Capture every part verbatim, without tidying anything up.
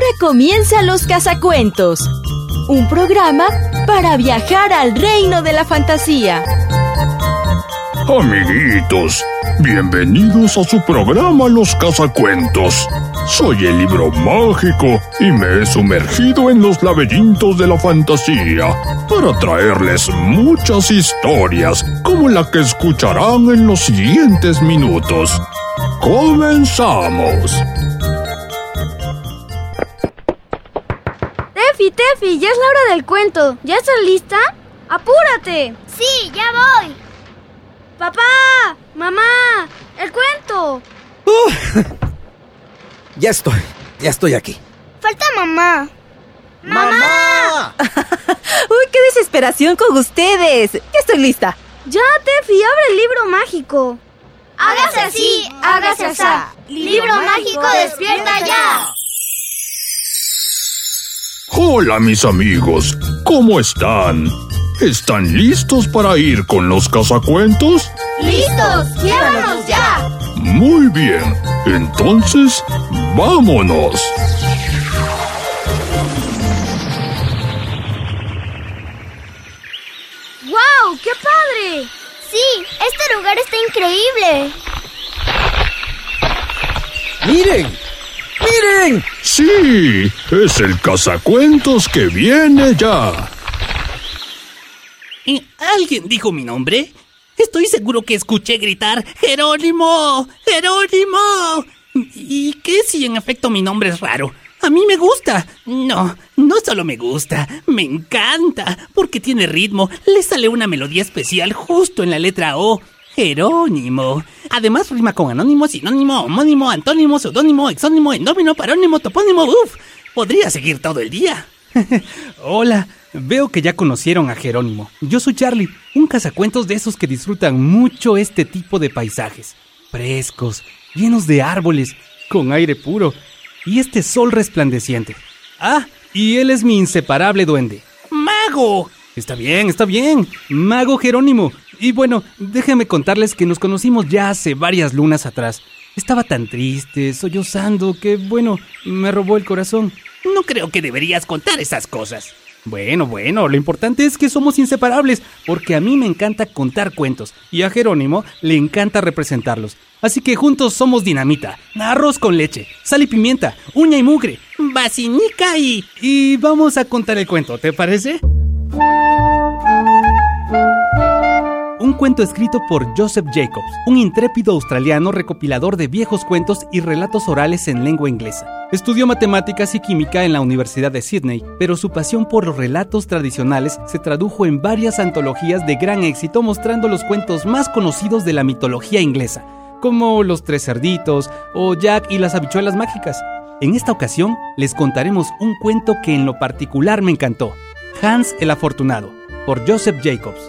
comienza Los Cazacuentos, un programa para viajar al reino de la fantasía. Amiguitos, bienvenidos a su programa Los Cazacuentos. Soy el libro mágico y me he sumergido en los laberintos de la fantasía para traerles muchas historias como la que escucharán en los siguientes minutos. ¡Comenzamos! Tefi, Tefi, ya es la hora del cuento. ¿Ya estás lista? ¡Apúrate! Sí, ya voy. ¡Papá! ¡Mamá! ¡El cuento! Uh, ya estoy, ya estoy aquí. Falta mamá. ¡Mamá! ¡Uy, qué desesperación con ustedes! Ya estoy lista. Ya, Tefi, abre el libro mágico. Hágase así, hágase así. Libro mágico, despierta ya. Hola, mis amigos, ¿cómo están? ¿Están listos para ir con los cazacuentos? ¡Listos! ¡Llévanos ya! Muy bien, entonces, ¡vámonos! ¡Guau! ¡Qué padre! Sí, este lugar está increíble. ¡Miren! ¡Miren! ¡Sí! ¡Es el cazacuentos que viene ya! ¿Alguien dijo mi nombre? Estoy seguro que escuché gritar ¡Jerónimo! ¡Jerónimo! ¿Y qué si en efecto mi nombre es raro? A mí me gusta. No, no solo me gusta, me encanta, porque tiene ritmo, le sale una melodía especial justo en la letra O. Jerónimo. Además rima con anónimo, sinónimo, homónimo, antónimo, seudónimo, exónimo, endónimo, parónimo, topónimo. Uf, podría seguir todo el día. Hola, veo que ya conocieron a Jerónimo. Yo soy Charlie, un cazacuentos de esos que disfrutan mucho este tipo de paisajes. Frescos, llenos de árboles, con aire puro y este sol resplandeciente. Ah, y él es mi inseparable duende. ¡Mago! Está bien, está bien. Mago Jerónimo. Y bueno, déjenme contarles que nos conocimos ya hace varias lunas atrás. Estaba tan triste, sollozando, que bueno, me robó el corazón. No creo que deberías contar esas cosas. Bueno, bueno, lo importante es que somos inseparables, porque a mí me encanta contar cuentos y a Jerónimo le encanta representarlos. Así que juntos somos dinamita, arroz con leche, sal y pimienta, uña y mugre, basinica y... Y vamos a contar el cuento, ¿te parece? Un cuento escrito por Joseph Jacobs, un intrépido australiano recopilador de viejos cuentos y relatos orales en lengua inglesa. Estudió matemáticas y química en la Universidad de Sydney, pero su pasión por los relatos tradicionales se tradujo en varias antologías de gran éxito mostrando los cuentos más conocidos de la mitología inglesa, como Los Tres Cerditos o Jack y las Habichuelas Mágicas. En esta ocasión les contaremos un cuento que en lo particular me encantó, Hans el Afortunado, por Joseph Jacobs.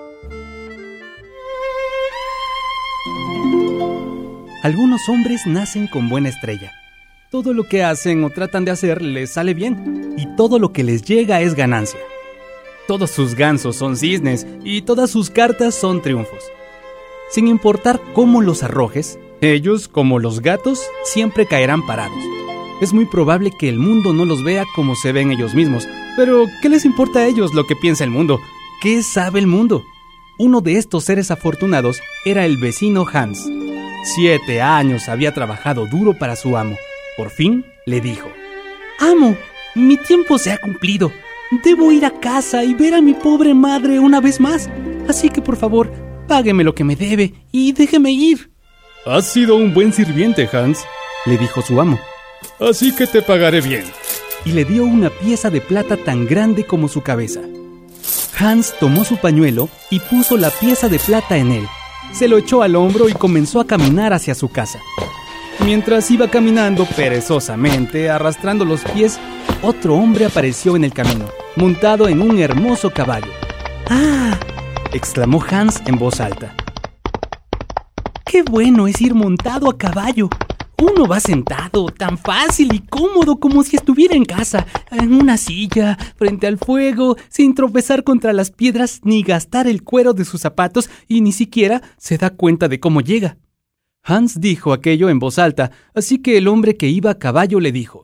Algunos hombres nacen con buena estrella. Todo lo que hacen o tratan de hacer les sale bien, y todo lo que les llega es ganancia. Todos sus gansos son cisnes, y todas sus cartas son triunfos. Sin importar cómo los arrojes, ellos, como los gatos, siempre caerán parados. Es muy probable que el mundo no los vea como se ven ellos mismos, pero ¿qué les importa a ellos lo que piensa el mundo? ¿Qué sabe el mundo? Uno de estos seres afortunados era el vecino Hans. Siete años había trabajado duro para su amo. Por fin le dijo: «Amo, mi tiempo se ha cumplido. Debo ir a casa y ver a mi pobre madre una vez más. Así que por favor, págueme lo que me debe y déjeme ir». «Has sido un buen sirviente, Hans», le dijo su amo. «Así que te pagaré bien». Y le dio una pieza de plata tan grande como su cabeza. Hans tomó su pañuelo y puso la pieza de plata en él. Se lo echó al hombro y comenzó a caminar hacia su casa. Mientras iba caminando perezosamente, arrastrando los pies, otro hombre apareció en el camino, montado en un hermoso caballo. «¡Ah!», exclamó Hans en voz alta. «¡Qué bueno es ir montado a caballo! Uno va sentado, tan fácil y cómodo como si estuviera en casa, en una silla, frente al fuego, sin tropezar contra las piedras ni gastar el cuero de sus zapatos y ni siquiera se da cuenta de cómo llega». Hans dijo aquello en voz alta, así que el hombre que iba a caballo le dijo: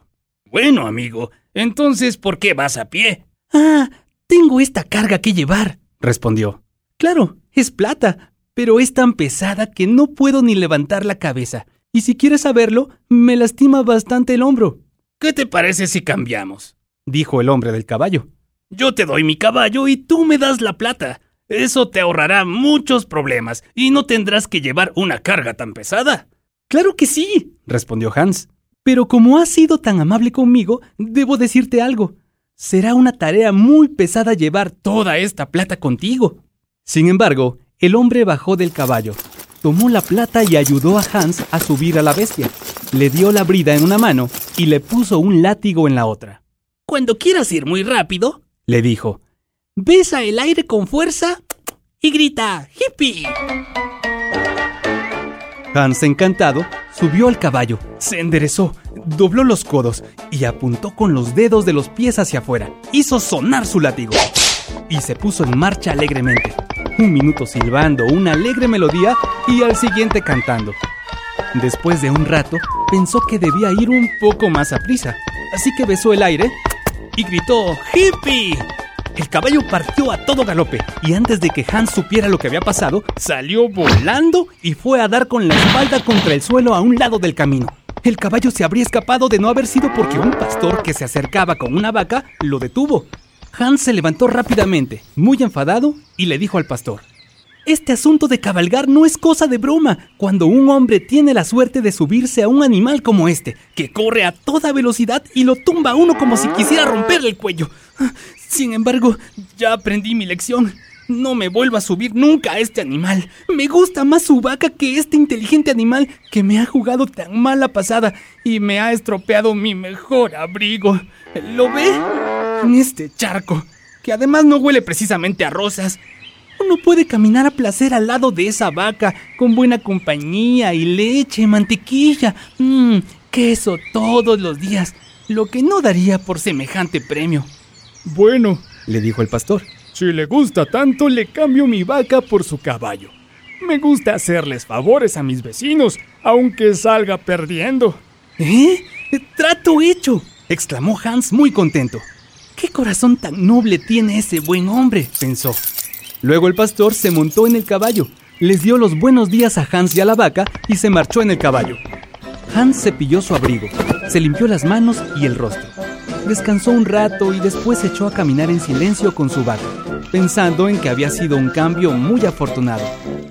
Bueno, amigo, entonces, ¿por qué vas a pie? Ah, tengo esta carga que llevar, respondió. Claro, es plata, pero es tan pesada que no puedo ni levantar la cabeza. Y si quieres saberlo, me lastima bastante el hombro. ¿Qué te parece si cambiamos?, dijo el hombre del caballo. Yo te doy mi caballo y tú me das la plata. Eso te ahorrará muchos problemas y no tendrás que llevar una carga tan pesada. Claro que sí, respondió Hans. Pero como has sido tan amable conmigo, debo decirte algo. Será una tarea muy pesada llevar toda esta plata contigo. Sin embargo, el hombre bajó del caballo, tomó la plata y ayudó a Hans a subir a la bestia. Le dio la brida en una mano y le puso un látigo en la otra. Cuando quieras ir muy rápido, le dijo, besa el aire con fuerza y grita ¡Hippie! Hans, encantado, subió al caballo, se enderezó, dobló los codos y apuntó con los dedos de los pies hacia afuera. Hizo sonar su látigo y se puso en marcha alegremente. Un minuto silbando una alegre melodía y al siguiente cantando. Después de un rato, pensó que debía ir un poco más aprisa, así que besó el aire y gritó ¡Hippie! El caballo partió a todo galope y antes de que Hans supiera lo que había pasado, salió volando y fue a dar con la espalda contra el suelo a un lado del camino. El caballo se habría escapado de no haber sido porque un pastor que se acercaba con una vaca lo detuvo. Hans se levantó rápidamente, muy enfadado, y le dijo al pastor: «Este asunto de cabalgar no es cosa de broma cuando un hombre tiene la suerte de subirse a un animal como este, que corre a toda velocidad y lo tumba a uno como si quisiera romperle el cuello. Sin embargo, ya aprendí mi lección. No me vuelvo a subir nunca a este animal. Me gusta más su vaca que este inteligente animal que me ha jugado tan mala pasada y me ha estropeado mi mejor abrigo. ¿Lo ve? En este charco, que además no huele precisamente a rosas. Uno puede caminar a placer al lado de esa vaca, con buena compañía y leche, mantequilla, mmm, queso todos los días, lo que no daría por semejante premio». «Bueno», le dijo el pastor, «si le gusta tanto, le cambio mi vaca por su caballo. Me gusta hacerles favores a mis vecinos, aunque salga perdiendo». «¿Eh? ¡Trato hecho!», exclamó Hans muy contento. «¿Qué corazón tan noble tiene ese buen hombre?», pensó. Luego el pastor se montó en el caballo, les dio los buenos días a Hans y a la vaca y se marchó en el caballo. Hans cepilló su abrigo, se limpió las manos y el rostro. Descansó un rato y después se echó a caminar en silencio con su vaca, pensando en que había sido un cambio muy afortunado.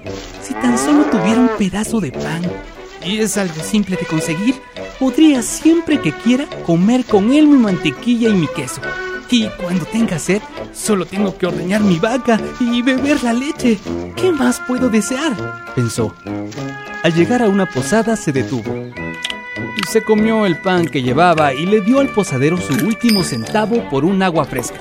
Si tan solo tuviera un pedazo de pan, y es algo simple de conseguir, podría siempre que quiera comer con él mi mantequilla y mi queso. Y cuando tenga sed, solo tengo que ordeñar mi vaca y beber la leche. ¿Qué más puedo desear?, pensó. Al llegar a una posada se detuvo. Se comió el pan que llevaba y le dio al posadero su último centavo por un agua fresca.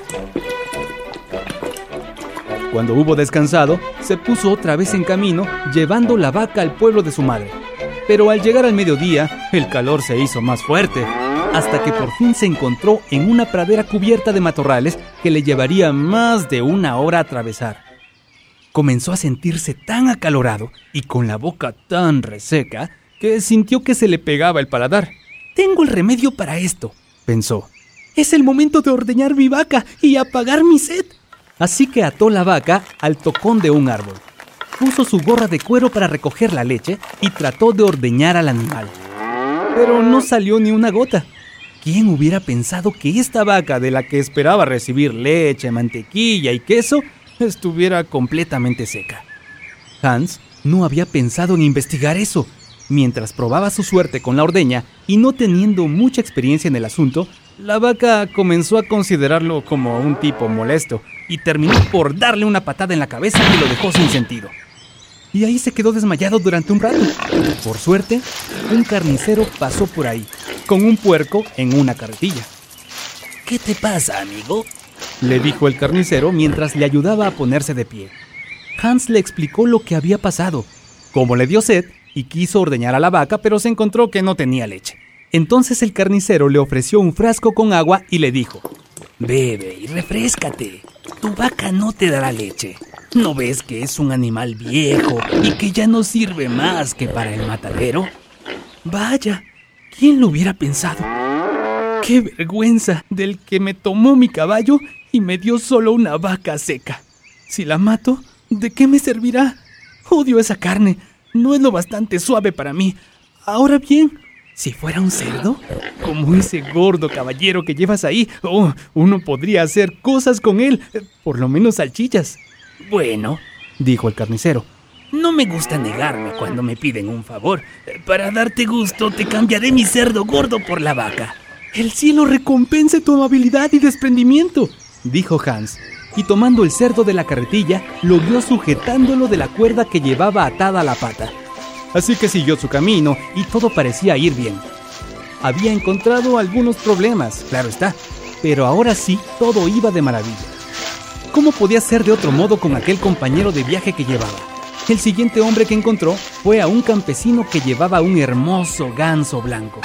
Cuando hubo descansado, se puso otra vez en camino, llevando la vaca al pueblo de su madre. Pero al llegar al mediodía, el calor se hizo más fuerte, hasta que por fin se encontró en una pradera cubierta de matorrales que le llevaría más de una hora atravesar. Comenzó a sentirse tan acalorado y con la boca tan reseca que sintió que se le pegaba el paladar. «Tengo el remedio para esto», pensó. «Es el momento de ordeñar mi vaca y apagar mi sed». Así que ató la vaca al tocón de un árbol. Puso su gorra de cuero para recoger la leche y trató de ordeñar al animal. Pero no salió ni una gota. ¿Quién hubiera pensado que esta vaca, de la que esperaba recibir leche, mantequilla y queso, estuviera completamente seca? Hans no había pensado en investigar eso. Mientras probaba su suerte con la ordeña y no teniendo mucha experiencia en el asunto, la vaca comenzó a considerarlo como un tipo molesto y terminó por darle una patada en la cabeza que lo dejó sin sentido. Y ahí se quedó desmayado durante un rato. Por suerte, un carnicero pasó por ahí, con un puerco en una carretilla. «¿Qué te pasa, amigo?», le dijo el carnicero mientras le ayudaba a ponerse de pie. Hans le explicó lo que había pasado, cómo le dio sed y quiso ordeñar a la vaca, pero se encontró que no tenía leche. Entonces el carnicero le ofreció un frasco con agua y le dijo: «Bebe y refréscate. Tu vaca no te dará leche. ¿No ves que es un animal viejo y que ya no sirve más que para el matadero?». «Vaya, ¿quién lo hubiera pensado?». ¡Qué vergüenza del que me tomó mi caballo y me dio solo una vaca seca! Si la mato, ¿de qué me servirá? Odio esa carne, no es lo bastante suave para mí. Ahora bien, si fuera un cerdo, como ese gordo caballero que llevas ahí, oh, uno podría hacer cosas con él, por lo menos salchichas. Bueno, dijo el carnicero, no me gusta negarme cuando me piden un favor. Para darte gusto, te cambiaré mi cerdo gordo por la vaca. El cielo recompense tu amabilidad y desprendimiento, dijo Hans, y tomando el cerdo de la carretilla, lo guió sujetándolo de la cuerda que llevaba atada a la pata. Así que siguió su camino y todo parecía ir bien. Había encontrado algunos problemas, claro está, pero ahora sí todo iba de maravilla. ¿Cómo podía ser de otro modo con aquel compañero de viaje que llevaba? El siguiente hombre que encontró fue a un campesino que llevaba un hermoso ganso blanco.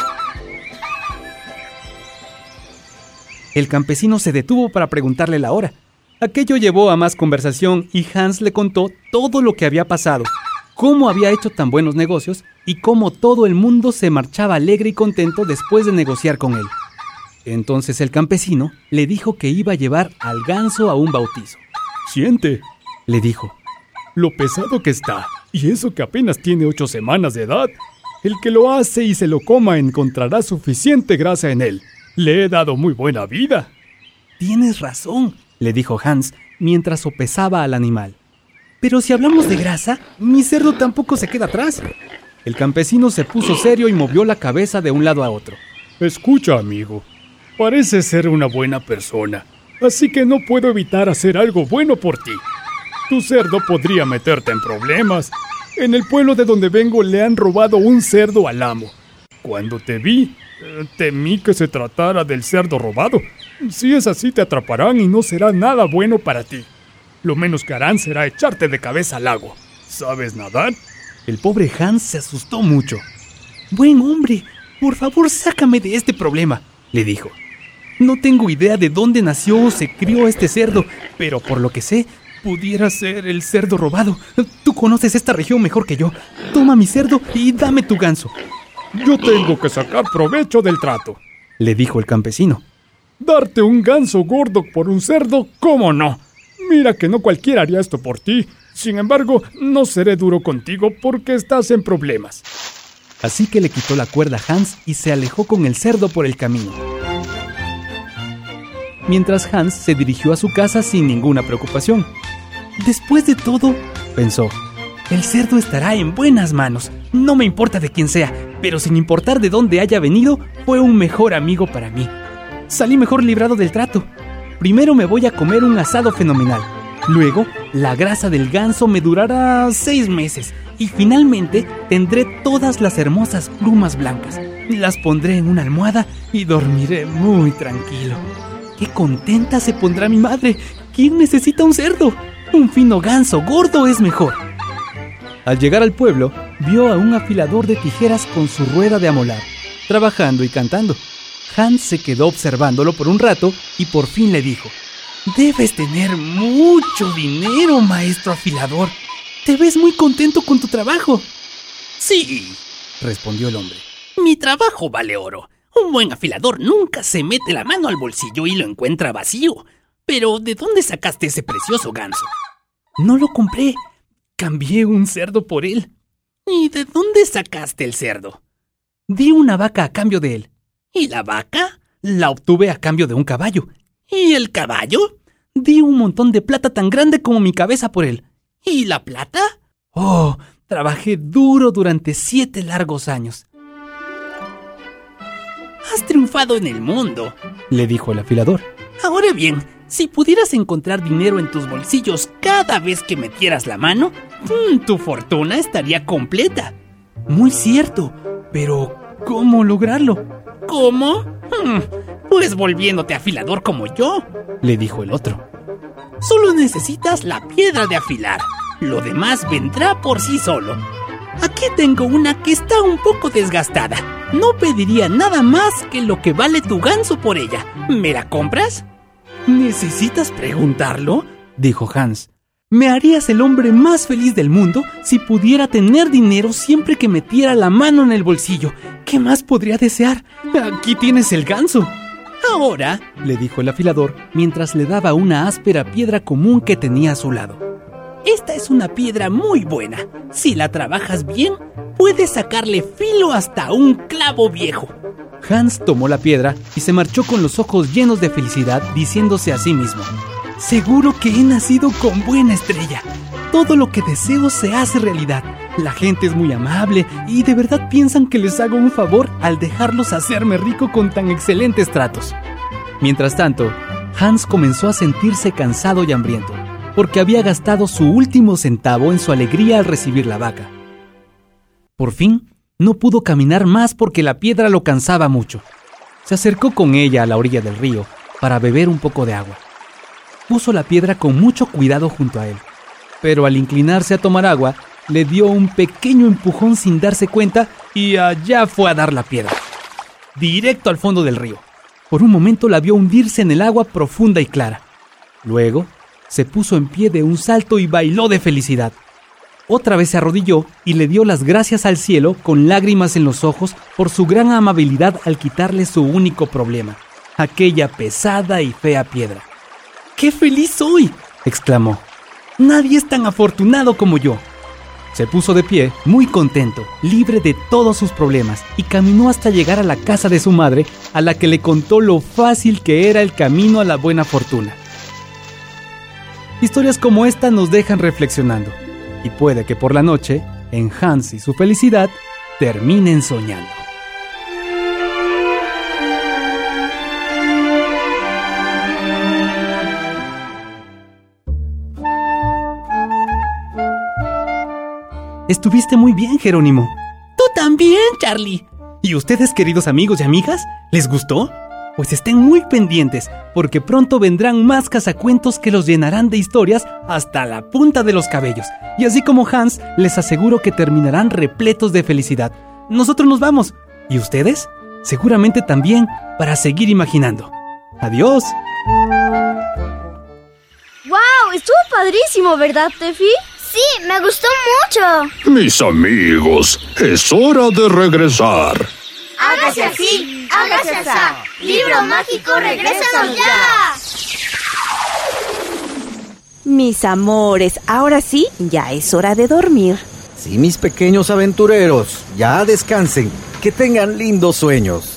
El campesino se detuvo para preguntarle la hora. Aquello llevó a más conversación y Hans le contó todo lo que había pasado, cómo había hecho tan buenos negocios y cómo todo el mundo se marchaba alegre y contento después de negociar con él. Entonces el campesino le dijo que iba a llevar al ganso a un bautizo. «Siente», le dijo, «lo pesado que está, y eso que apenas tiene ocho semanas de edad. El que lo hace y se lo coma encontrará suficiente grasa en él. Le he dado muy buena vida». «Tienes razón», le dijo Hans mientras sopesaba al animal. «Pero si hablamos de grasa, mi cerdo tampoco se queda atrás». El campesino se puso serio y movió la cabeza de un lado a otro. «Escucha, amigo, pareces ser una buena persona, así que no puedo evitar hacer algo bueno por ti. Tu cerdo podría meterte en problemas. En el pueblo de donde vengo le han robado un cerdo al amo. Cuando te vi, temí que se tratara del cerdo robado. Si es así, te atraparán y no será nada bueno para ti. Lo menos que harán será echarte de cabeza al lago. ¿Sabes nadar?». El pobre Hans se asustó mucho. «Buen hombre, por favor sácame de este problema», le dijo. «No tengo idea de dónde nació o se crió este cerdo, pero por lo que sé, pudiera ser el cerdo robado. Tú conoces esta región mejor que yo. Toma mi cerdo y dame tu ganso». «Yo tengo que sacar provecho del trato», le dijo el campesino. «Darte un ganso gordo por un cerdo, ¿cómo no? Mira que no cualquiera haría esto por ti. Sin embargo, no seré duro contigo porque estás en problemas». Así que le quitó la cuerda a Hans y se alejó con el cerdo por el camino. Mientras Hans se dirigió a su casa sin ninguna preocupación. Después de todo, pensó, el cerdo estará en buenas manos. No me importa de quién sea, pero sin importar de dónde haya venido, fue un mejor amigo para mí. Salí mejor librado del trato. Primero me voy a comer un asado fenomenal. Luego, la grasa del ganso me durará seis meses. Y finalmente, tendré todas las hermosas plumas blancas. Las pondré en una almohada y dormiré muy tranquilo. ¡Qué contenta se pondrá mi madre! ¿Quién necesita un cerdo? Un fino ganso gordo es mejor. Al llegar al pueblo, vio a un afilador de tijeras con su rueda de amolar, trabajando y cantando. Hans se quedó observándolo por un rato y por fin le dijo: «Debes tener mucho dinero, maestro afilador. Te ves muy contento con tu trabajo». «Sí», respondió el hombre. «Mi trabajo vale oro. Un buen afilador nunca se mete la mano al bolsillo y lo encuentra vacío. Pero, ¿de dónde sacaste ese precioso ganso?» «No lo compré. Cambié un cerdo por él». «¿Y de dónde sacaste el cerdo?» «Di una vaca a cambio de él». «¿Y la vaca?» «La obtuve a cambio de un caballo». «¿Y el caballo?» «Di un montón de plata tan grande como mi cabeza por él». ¿Y la plata?» «Oh, trabajé duro durante siete largos años». «Has triunfado en el mundo», le dijo el afilador. «Ahora bien, si pudieras encontrar dinero en tus bolsillos cada vez que metieras la mano, tu fortuna estaría completa». «Muy cierto, pero ¿cómo lograrlo?» «¿Cómo? Pues volviéndote afilador como yo», le dijo el otro. «Solo necesitas la piedra de afilar. Lo demás vendrá por sí solo. Aquí tengo una que está un poco desgastada. No pediría nada más que lo que vale tu ganso por ella. ¿Me la compras?» «¿Necesitas preguntarlo?», dijo Hans. «Me harías el hombre más feliz del mundo si pudiera tener dinero siempre que metiera la mano en el bolsillo. ¿Qué más podría desear? Aquí tienes el ganso». Ahora, le dijo el afilador mientras le daba una áspera piedra común que tenía a su lado. esta es una piedra muy buena. Si la trabajas bien, puedes sacarle filo hasta un clavo viejo. Hans tomó la piedra y se marchó con los ojos llenos de felicidad, diciéndose a sí mismo: seguro que he nacido con buena estrella. Todo lo que deseo se hace realidad. La gente es muy amable y de verdad piensan que les hago un favor al dejarlos hacerme rico con tan excelentes tratos. Mientras tanto, Hans comenzó a sentirse cansado y hambriento, porque había gastado su último centavo en su alegría al recibir la vaca. Por fin, no pudo caminar más porque la piedra lo cansaba mucho. Se acercó con ella a la orilla del río para beber un poco de agua. Puso la piedra con mucho cuidado junto a él, pero al inclinarse a tomar agua, le dio un pequeño empujón sin darse cuenta y allá fue a dar la piedra, directo al fondo del río. Por un momento la vio hundirse en el agua profunda y clara. Luego, se puso en pie de un salto y bailó de felicidad. Otra vez se arrodilló y le dio las gracias al cielo con lágrimas en los ojos por su gran amabilidad al quitarle su único problema, aquella pesada y fea piedra. ¡Qué feliz soy!, exclamó. ¡Nadie es tan afortunado como yo! Se puso de pie, muy contento, libre de todos sus problemas, y caminó hasta llegar a la casa de su madre, a la que le contó lo fácil que era el camino a la buena fortuna. Historias como esta nos dejan reflexionando, y puede que por la noche, en Hans y su felicidad, terminen soñando. Estuviste muy bien, Jerónimo. Tú también, Charlie. ¿Y ustedes, queridos amigos y amigas, les gustó? Pues estén muy pendientes, porque pronto vendrán más cazacuentos que los llenarán de historias hasta la punta de los cabellos. Y así como Hans, les aseguro que terminarán repletos de felicidad. Nosotros nos vamos. ¿Y ustedes? Seguramente también, para seguir imaginando. ¡Adiós! ¡Wow! Estuvo padrísimo, ¿verdad, Tefi? Sí, me gustó mucho. Mis amigos, es hora de regresar. Hágase así, hágase así. Libro mágico, regrésanos ya. Mis amores, ahora sí, ya es hora de dormir. Sí, mis pequeños aventureros, ya descansen, que tengan lindos sueños.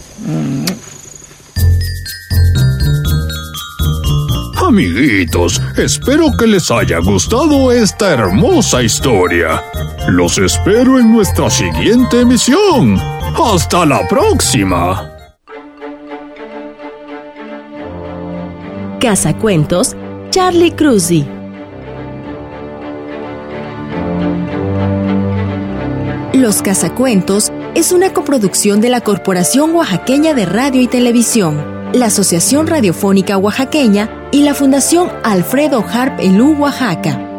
Amiguitos, espero que les haya gustado esta hermosa historia. Los espero en nuestra siguiente emisión. ¡Hasta la próxima! Cazacuentos, Charlie Cruzy. Los Cazacuentos es una coproducción de la Corporación Oaxaqueña de Radio y Televisión, la Asociación Radiofónica Oaxaqueña y la Fundación Alfredo Harp Elú, Oaxaca.